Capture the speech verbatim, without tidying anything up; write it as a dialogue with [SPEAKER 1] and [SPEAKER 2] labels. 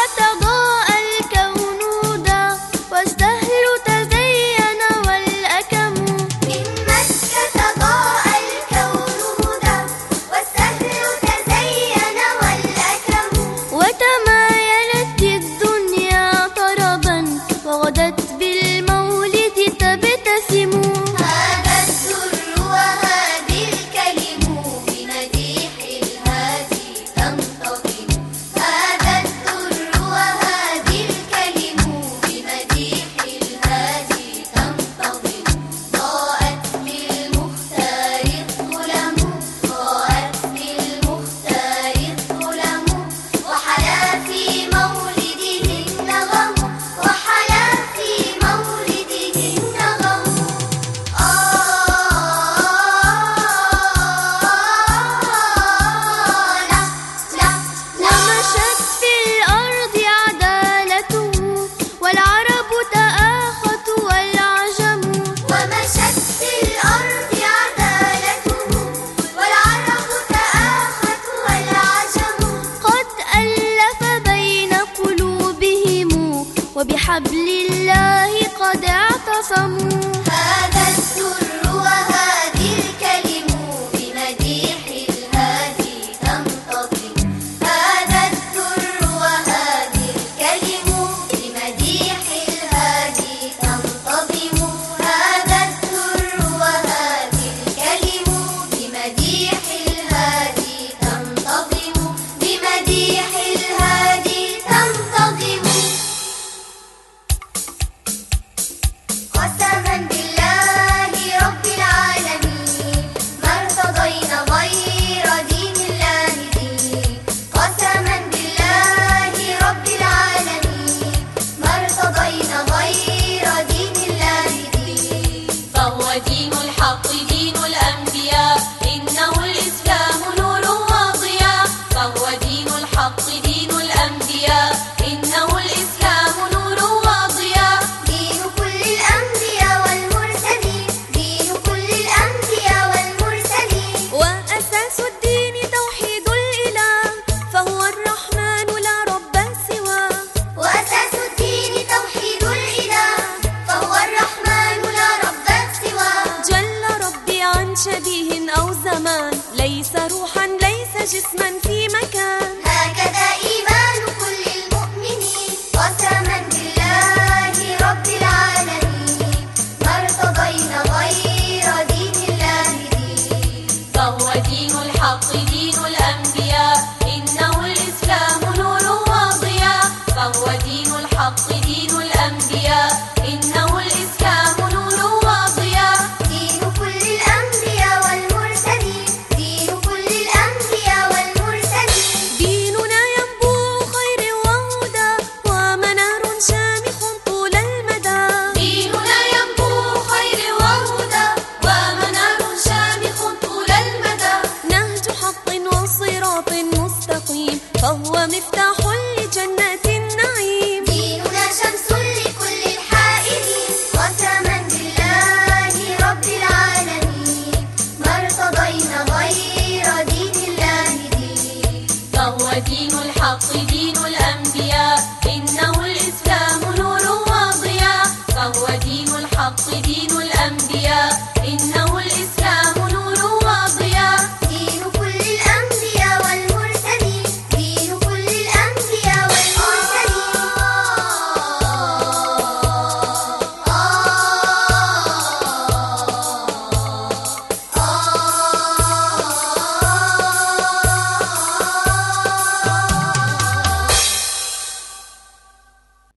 [SPEAKER 1] وبحبل الله قد اعتصموا.
[SPEAKER 2] هذا السر وهذه الكلم بمديح الهادي تنتظم. هذا السر وهذه الكلم بمديح الهادي تنتظم. هذا السر وهذه الكلم بمديح الهادي تنتظم. بمديح الهادي تنتظم. قسما بالله رب العالمين ما ارتضينا غير دين الله دين. قسما بالله رب العالمين ما ارتضينا غير دين الله دين.
[SPEAKER 3] فهو دين الحق دين الأنبياء إنه الإسلام نور وضياء. فهو دين الحق دين الأنبياء إنه الإسلام نور وضياء.
[SPEAKER 2] دين كل الأنبياء والمرسلين. دين كل الأنبياء والمرسلين.
[SPEAKER 1] وأساس الدين توحيد الإله فهو الرحمن لا رب سواه.
[SPEAKER 2] وأساس الدين توحيد الإله فهو الرحمن لا رب سواه.
[SPEAKER 1] جل ربي عن شبيه أو زمان ليس روحا ليس جسما في مكان.
[SPEAKER 2] هكذا إيمان كل المؤمنين. قسما بالله رب العالمين ما ارتضينا غير دين الله دين.
[SPEAKER 3] فهو دين الحق دين الأنبياء إنه الإسلام نور وضياء. فهو دين الحق دين الأنبياء